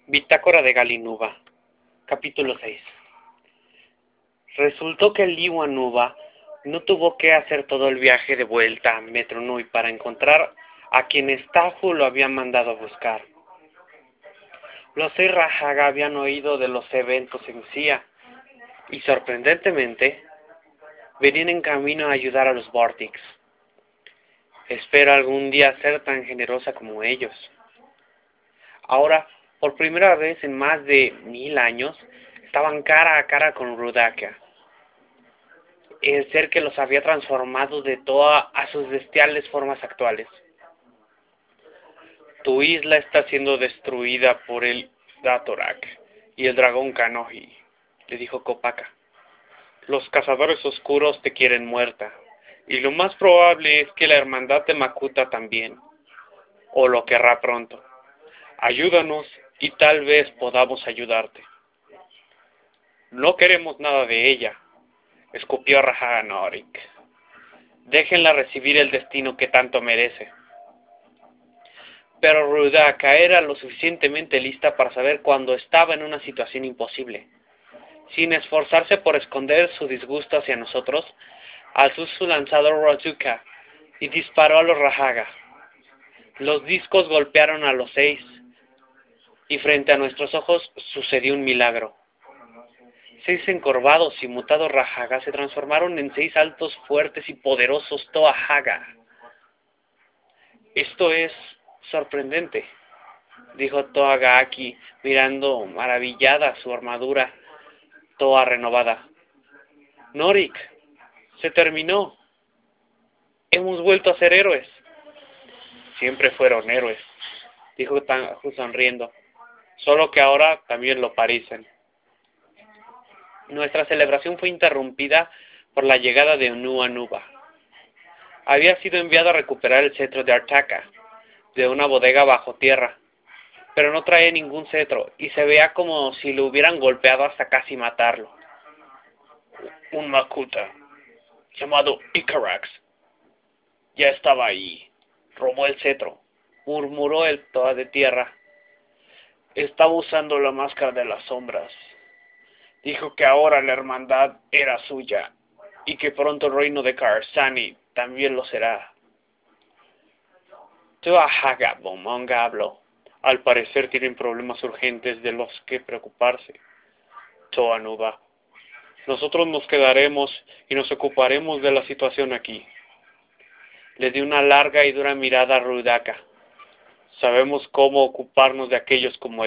Bitácora de Galinuba, capítulo 6. Resultó que Liuanuba no tuvo que hacer todo el viaje de vuelta a Metronui para encontrar a quien Stahu lo había mandado a buscar. Los 6 Rajaga habían oído de los eventos en Sia y, sorprendentemente, venían en camino a ayudar a los Vortics. Espero algún día ser tan generosa como ellos. Ahora, por primera vez en más de 1000 años, estaban cara a cara con Rudaka, el ser que los había transformado de todas a sus bestiales formas actuales. Tu isla está siendo destruida por el Datorak y el dragón Kanohi, le dijo Kopaka. Los cazadores oscuros te quieren muerta, y lo más probable es que la hermandad de Makuta también, o lo querrá pronto. Ayúdanos y tal vez podamos ayudarte. No queremos nada de ella, escupió Rajaga Norik. Déjenla recibir el destino que tanto merece. Pero Rudaka era lo suficientemente lista para saber cuando estaba en una situación imposible. Sin esforzarse por esconder su disgusto hacia nosotros, alzó su lanzador Razuka y disparó a los Rajaga. Los discos golpearon a los 6, y frente a nuestros ojos sucedió un milagro. 6 encorvados y mutados Rajaga se transformaron en 6 altos, fuertes y poderosos Toahaga. Esto es sorprendente, dijo Toagaaki, mirando maravillada su armadura toda renovada. Norik, se terminó. Hemos vuelto a ser héroes. Siempre fueron héroes, dijo Tanju sonriendo, solo que ahora también lo parecen. Nuestra celebración fue interrumpida por la llegada de Nuanuba. Había sido enviado a recuperar el cetro de Artaka, de una bodega bajo tierra, pero no traía ningún cetro, y se veía como si lo hubieran golpeado hasta casi matarlo. Un Makuta, llamado Icarax, ya estaba ahí. Robó el cetro, murmuró el Toa de tierra. Estaba usando la máscara de las sombras. Dijo que ahora la hermandad era suya, y que pronto el reino de Karsani también lo será. Toahaga Bomonga habló. Al parecer tienen problemas urgentes de los que preocuparse. Toanuba. Nosotros nos quedaremos y nos ocuparemos de la situación aquí. Le dio una larga y dura mirada a Rudaka. Sabemos cómo ocuparnos de aquellos como